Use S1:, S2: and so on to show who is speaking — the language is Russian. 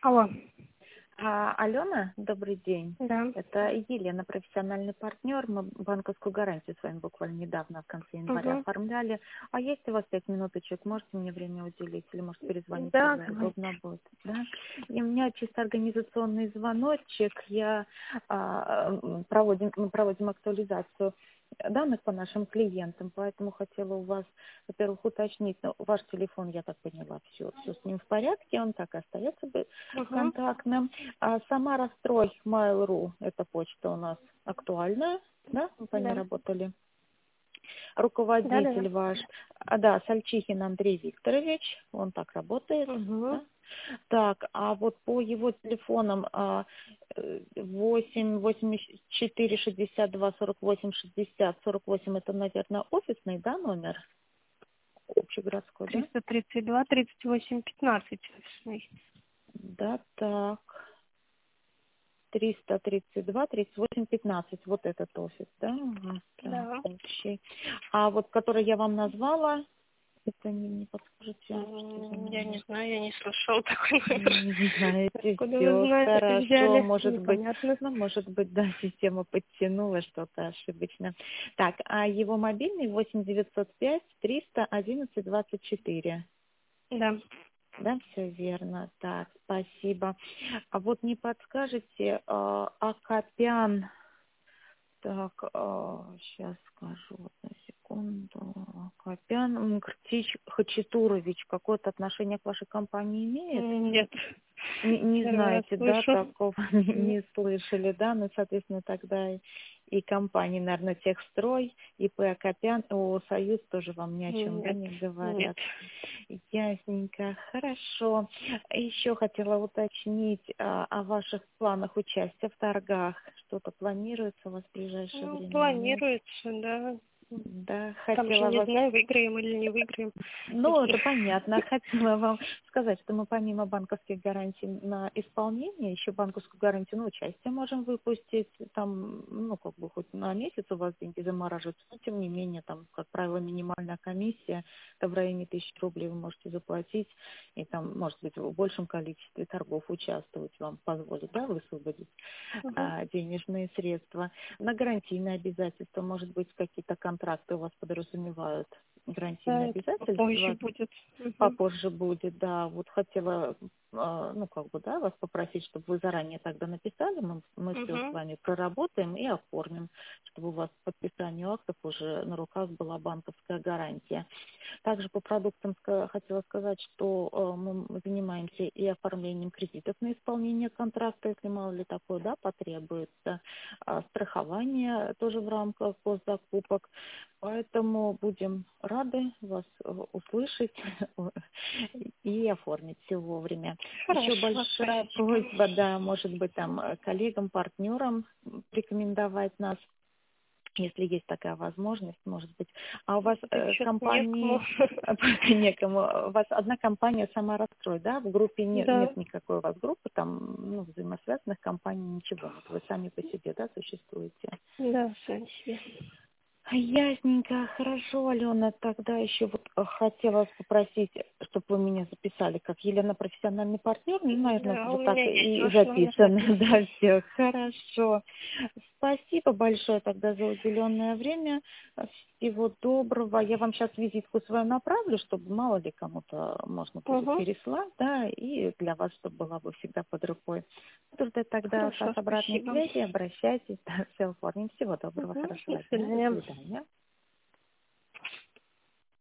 S1: Алло.
S2: Алена, добрый день.
S1: Да.
S2: Это Елена, профессиональный партнер. Мы банковскую гарантию с вами буквально недавно, в конце января,
S1: Угу.
S2: оформляли. А есть у вас 5 минуточек? Можете мне время уделить? Или, может, перезвонить,
S1: Да,
S2: когда
S1: давай.
S2: удобно будет? Да? И у меня чисто организационный звоночек. Мы проводим актуализацию данных по нашим клиентам, поэтому хотела у вас, во-первых, уточнить, ваш телефон, я так поняла, все с ним в порядке, он так и остается
S1: Угу.
S2: контактным. Самара Строй Mail.ru, эта почта у нас актуальная, да, мы по ней
S1: Да.
S2: работали.
S1: Да.
S2: Руководитель ваш, да, Сальчихин Андрей Викторович, он так работает,
S1: Угу.
S2: да. Так, а вот по его телефонам 4 62 48 60 48 это, наверное, офисный, да, номер общегородской, да?
S1: 332, 38, 15 офисный.
S2: Да, так. 332, 38, 15. Вот этот офис, да? Ага, так,
S1: Да.
S2: общий. А вот, который я вам назвала, это не подскажете, что за
S1: Я не
S2: номер?
S1: знаю, я не слышала такой номер.
S2: Не знаете,
S1: Откуда вы
S2: все
S1: знаете,
S2: хорошо,
S1: взяли?
S2: может быть,
S1: Непонятно.
S2: может быть, да, система подтянула что-то ошибочно. Так, а его мобильный 8905 311 24.
S1: Да.
S2: Да, все верно. Так, спасибо. А вот не подскажете, Акопян, так, сейчас скажу, одну секунду. Акопян Мкртич Хачатурович какое-то отношение к вашей компании имеет?
S1: Нет.
S2: Не
S1: Первый раз
S2: знаете, да,
S1: слышу.
S2: такого не слышали, да, ну, соответственно, тогда и компании, наверное, Техстрой, ИП Акопян, ООО «Союз» тоже вам ни о чем, да,
S1: Нет.
S2: не
S1: Нет.
S2: говорят. Ясненько, хорошо. Еще хотела уточнить о ваших планах участия в торгах. Что-то планируется у вас в ближайшее
S1: Ну,
S2: время? Нет?
S1: планируется, да.
S2: Да,
S1: Там еще
S2: хотела
S1: не
S2: вас.
S1: знаю, выиграем или не выиграем.
S2: Ну, это понятно. Хотела вам сказать, что мы помимо банковских гарантий на исполнение, еще банковскую гарантию на участие можем выпустить. Там, ну, как бы хоть на месяц у вас деньги замораживаются, но тем не менее, там, как правило, минимальная комиссия, это в районе 1000 рублей вы можете заплатить, и там, может быть, в большем количестве торгов участвовать вам позволит, да, высвободить
S1: Угу.
S2: денежные средства. На гарантийные обязательства, может быть, какие-то контракты у вас подразумевают
S1: Да,
S2: гарантийные
S1: это попозже
S2: обязательства,
S1: будет. Угу.
S2: попозже будет, да. Вот хотела, ну, как бы, да, вас попросить, чтобы вы заранее тогда написали, мы все с
S1: Угу.
S2: вами проработаем и оформим, чтобы у вас к подписанию актов уже на руках была банковская гарантия. Также по продуктам хотела сказать, что мы занимаемся и оформлением кредитов на исполнение контракта, если мало ли такое, да, потребуется. Страхование тоже в рамках госзакупок. Поэтому будем рады вас услышать и оформить все вовремя. Еще
S1: Хорошо,
S2: большая
S1: спасибо.
S2: просьба, да, может быть, там коллегам, партнерам рекомендовать нас, если есть такая возможность, может быть. А у вас
S1: Так что-то некому.
S2: компании, пока некому, у вас одна компания «Самара Строй», да? В группе
S1: Да,
S2: нет никакой у вас группы, там, ну, взаимосвязанных компаний, ничего нет. Вы сами по себе, да, существуете?
S1: да, сами себе.
S2: Ясненько, хорошо, Алена. Тогда еще вот хотела вас попросить, чтобы вы меня записали как Елена, профессиональный партнер. Ну, наверное,
S1: Да, у
S2: вот так
S1: меня есть
S2: и
S1: ваш номер
S2: записано.
S1: записан.
S2: Да, все хорошо. Спасибо большое тогда за уделенное время. Всего доброго. Я вам сейчас визитку свою направлю, чтобы мало ли кому-то можно будет
S1: Угу.
S2: переслать, да, и для вас, чтобы была бы всегда под рукой. Буду ждать тогда от вас
S1: Хорошо,
S2: обратной
S1: спасибо.
S2: связи. Обращайтесь. Да, все оформим. Всего доброго,
S1: Угу. До
S2: хорошего дня. До
S1: свидания.
S2: свидания.